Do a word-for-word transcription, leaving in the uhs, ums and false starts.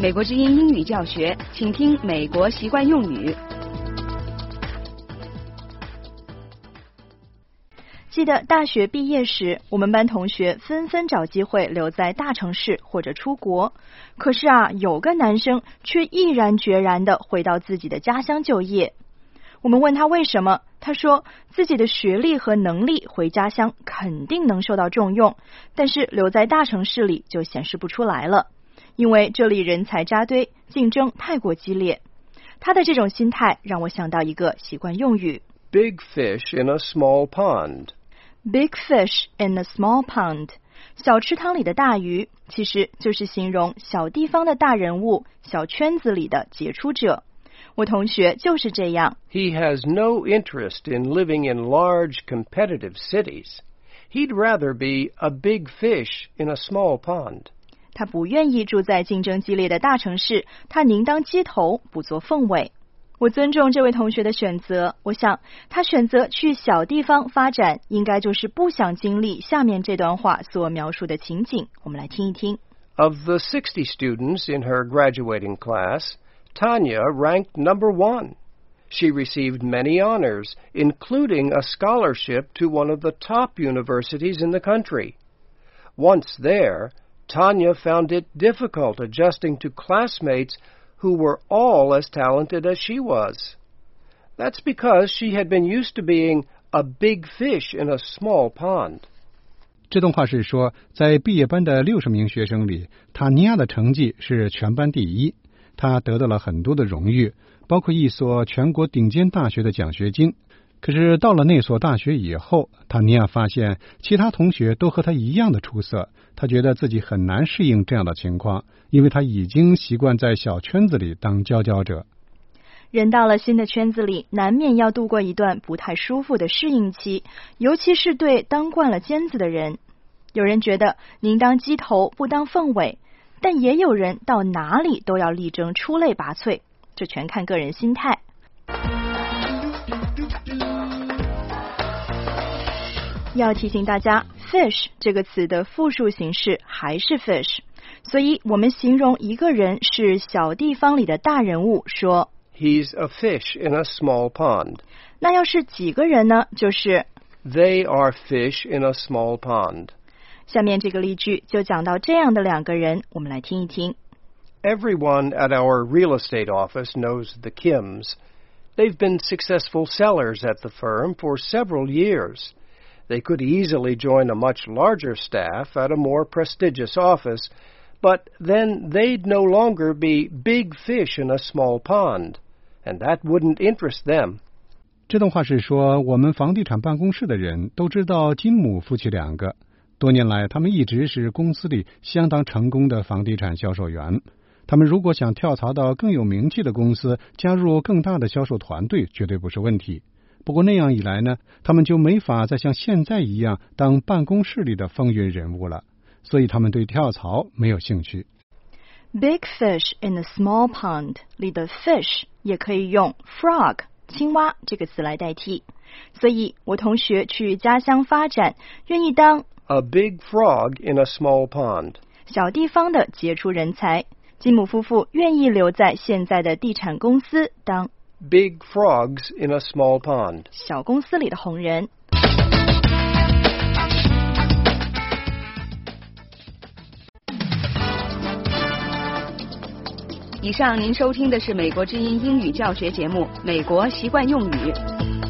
美国之音英语教学，请听美国习惯用语。记得大学毕业时，我们班同学纷纷找机会留在大城市或者出国。可是啊，有个男生却毅然决然地回到自己的家乡就业。我们问他为什么，他说自己的学历和能力回家乡肯定能受到重用，但是留在大城市里就显示不出来了，因为这里人才扎堆，竞争太过激烈。他的这种心态让我想到一个习惯用语 Big fish in a small pond. Big fish in a small pond. 小池塘里的大鱼，其实就是形容小地方的大人物，小圈子里的杰出者。我同学就是这样。 He has no interest in living in large competitive cities. He'd rather be a big fish in a small pond. 他不愿意住在竞争激烈的大城市，他宁当鸡头，不做凤尾。我尊重这位同学的选择，我想他选择去小地方发展，应该就是不想经历下面这段话所描述的情景。我们来听一听。 Of the sixty students in her graduating class, Tanya ranked number one. She received many honors, including a scholarship to one of the top universities in the country. Once there, Tanya found it difficult adjusting to classmates who were all as talented as she was. That's because she had been used to being a big fish in a small pond. 这段话是说，在毕业班的六十名学生里，塔尼亚的成绩是全班第一。她得到了很多的荣誉，包括一所全国顶尖大学的奖学金。可是到了那所大学以后，塔尼亚发现其他同学都和她一样的出色，她觉得自己很难适应这样的情况，因为她已经习惯在小圈子里当佼佼者。 人到了新的圈子里，难免要度过一段不太舒服的适应期，尤其是对当惯了尖子的人。有人觉得宁当鸡头不当凤尾，但也有人到哪里都要力争出类拔萃，这全看个人心态。要提醒大家 fish 这个词的复数形式还是 fish， 所以我们形容一个人是小地方里的大人物说 He's a fish in a small pond. 那要是几个人呢，就是 They are fish in a small pond. 下面这个例句就讲到这样的两个人，我们来听一听。 Everyone at our real estate office knows the Kims. They've been successful sellers at the firm for several years.They could easily join a much larger staff at a more prestigious office, but then they'd no longer be big fish in a small pond, and that wouldn't interest them. 这段话是说，我们房地产办公室的人都知道金姆夫妻两个，多年来他们一直是公司里相当成功的房地产销售员。他们如果想跳槽到更有名气的公司，加入更大的销售团队，绝对不是问题。不过那样一来呢，他们就没法再像现在一样当办公室里的风云人物了，所以他们对跳槽没有兴趣。 Big fish in a small pond 里的 fish 也可以用 frog 青蛙这个词来代替，所以我同学去家乡发展，愿意当 a big frog in a small pond 小地方的杰出人才。金姆夫妇愿意留在现在的地产公司当 Big frogs in a small pond. 小公司里的红人。以上您收听的是美国之音英语教学节目《美国习惯用语》。